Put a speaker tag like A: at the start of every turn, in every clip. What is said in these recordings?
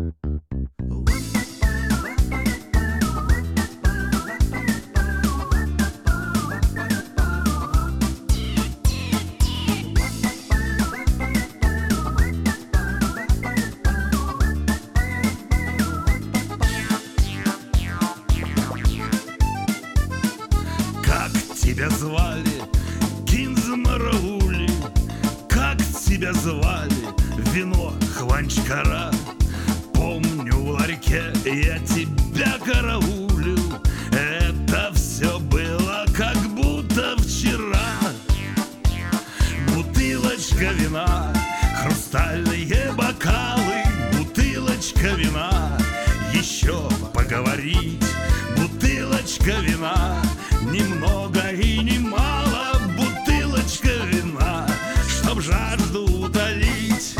A: Как тебя звали, Кинзмараули? Как тебя звали, вино Хванчкара? Помню, в ларьке я тебя караулил. Это все было как будто вчера. Бутылочка вина, хрустальные бокалы, бутылочка вина, еще поговорить. Бутылочка вина, немного и немало, бутылочка вина, чтоб жажду утолить.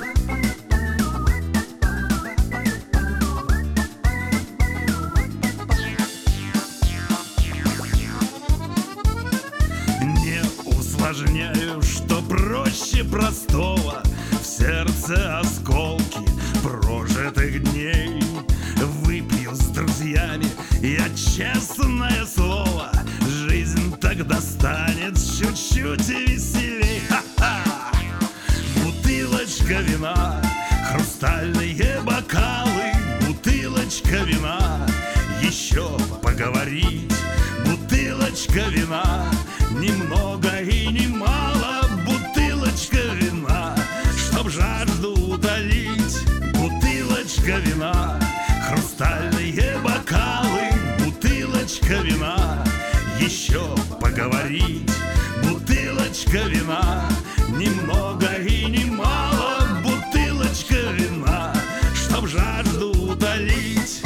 A: Не усложняю, что проще простого, в сердце осколки прожитых дней. Выпью с друзьями я, честное слово, жизнь тогда станет чуть-чуть веселей. Ха-ха! Бутылочка вина, хрустальные бокалы, бутылочка вина, еще поговорить. Бутылочка вина, немного и немало, бутылочка вина, чтоб жажду утолить. Бутылочка вина, хрустальные бокалы, бутылочка вина, еще поговорить. Бутылочка вина, немного и немало, бутылочка вина, чтоб жажду утолить.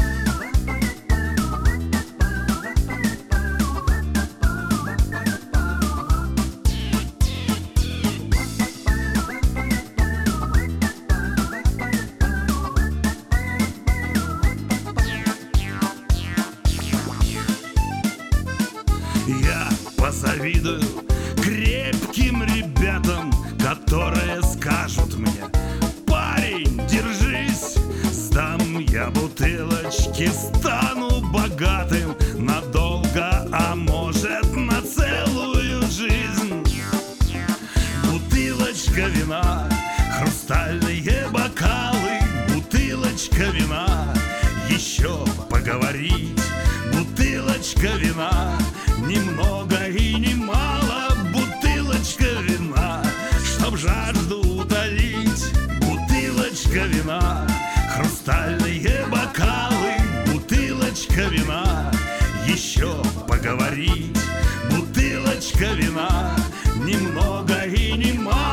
A: Я позавидую крепким ребятам, которые скажут мне: парень, держись, сдам я бутылочки, стану богатым надолго, а может на целую жизнь. Бутылочка вина, хрустальные бокалы, бутылочка вина, еще поговорить. Бутылочка вина, немного и немало, бутылочка вина, чтоб жажду утолить. Бутылочка вина, хрустальные бокалы, бутылочка вина, еще поговорить. Бутылочка вина, немного и немало.